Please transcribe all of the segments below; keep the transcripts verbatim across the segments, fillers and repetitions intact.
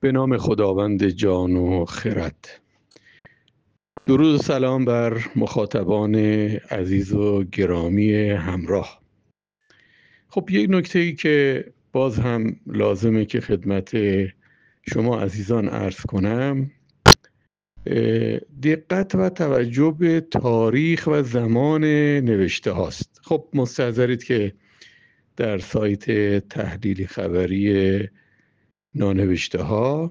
به نام خداوند جان و خرد. درود و سلام بر مخاطبان عزیز و گرامی همراه. خب یک نکته ای که باز هم لازمه که خدمت شما عزیزان عرض کنم، دقت و توجه به تاریخ و زمان نوشته هاست. خب مستحضرید که در سایت تحلیل خبری نانوشته ها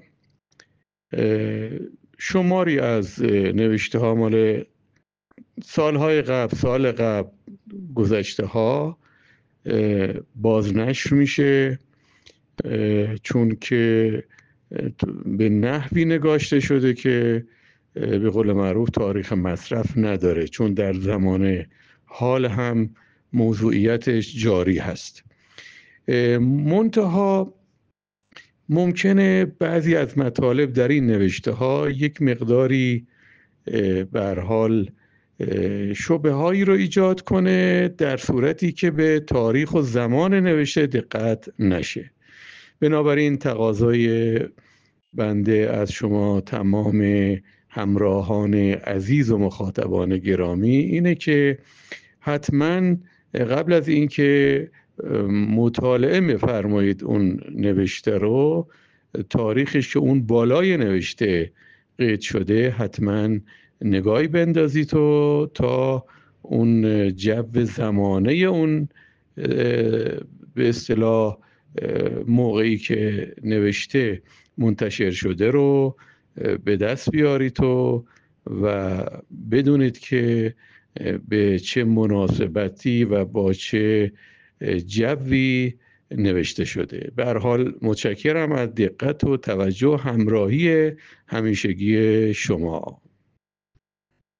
شماری از نوشته ها مال سالهای قبل، سال قبل، گذشته ها بازنشر میشه، چون که به نحوی نگاشته شده که به قول معروف تاریخ مصرف نداره، چون در زمان حال هم موضوعیتش جاری هست. منتها ممکنه بعضی از مطالب در این نوشته ها یک مقداری به هر حال شبهه هایی رو ایجاد کنه در صورتی که به تاریخ و زمان نوشته دقت نشه. بنابراین تقاضای بنده از شما تمام همراهان عزیز و مخاطبان گرامی اینه که حتما قبل از اینکه مطالعه می‌فرمایید اون نوشته رو، تاریخش که اون بالای نوشته قید شده حتما نگاهی بندازید و تا اون جو زمانه اون به اصطلاح موقعی که نوشته منتشر شده رو به دست بیارید و و بدونید که به چه مناسبتی و با چه جوی نوشته شده. به هر حال متشکرم از دقت و توجه همراهی همیشگی شما.